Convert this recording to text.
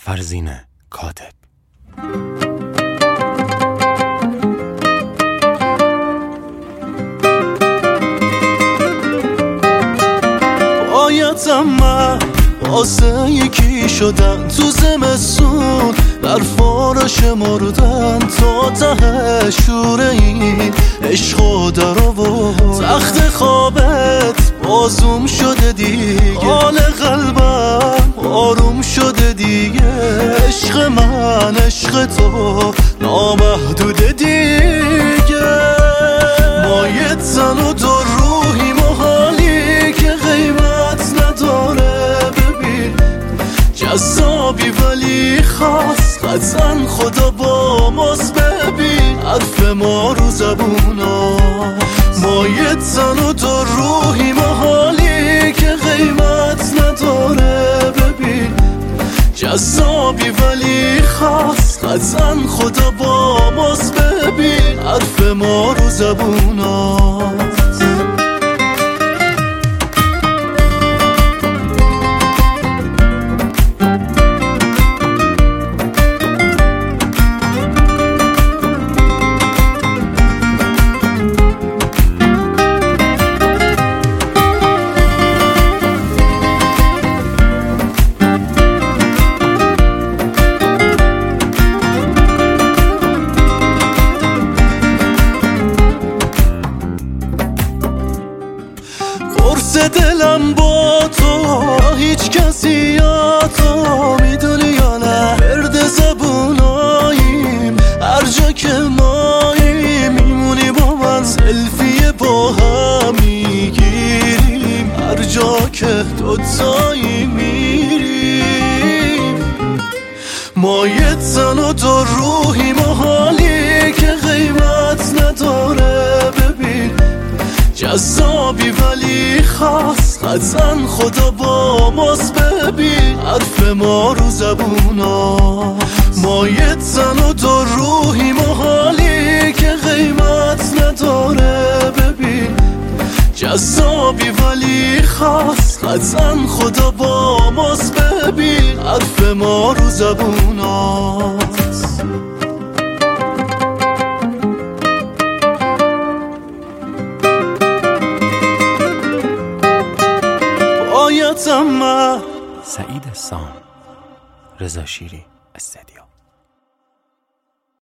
فرزین کاتب. بایدم من واسه یکی شدن تو زمستون، برفا رو شمردن تا ته شور این عشق و در آورد. تخت خوابت بازوم شده دیگه، حال قلبم آروم شده دیگه. عشق من عشق تو نامحدوده دیگه. ما یه تن و دو روحیم و حالی که قیمت نداره. ببین جذابی ولی خاص، قطعا خدا با ماست. ببین حرف ما رو زبوناست. ما یه تن و دو روحیم و حالی که قیمت نداره. ببین جذابی ولی خاص، قطعا خدا با ماست. ببین حرف ما رو زبوناست. قرص دلم با تو، هیچ کسی یا تو میدونی یا نه. برد زبوناییم هر جا که ماییم، میمونی با من سلفی با هم میگیریم. هر جا که دوتایی میریم. ما یه تن و دو روحیم و حالی که قیمت نداره. ببین جذابی ولی خاص، قطعا خدا با ماست. ببین حرف ما رو زبوناست. ما یه تن و دو روحیم و حالی که قیمت نداره. ببین جذابی ولی خاص، قطعا خدا با ماست. ببین حرف ما رو زبوناست. سعید سام، رضا شیری استدیو.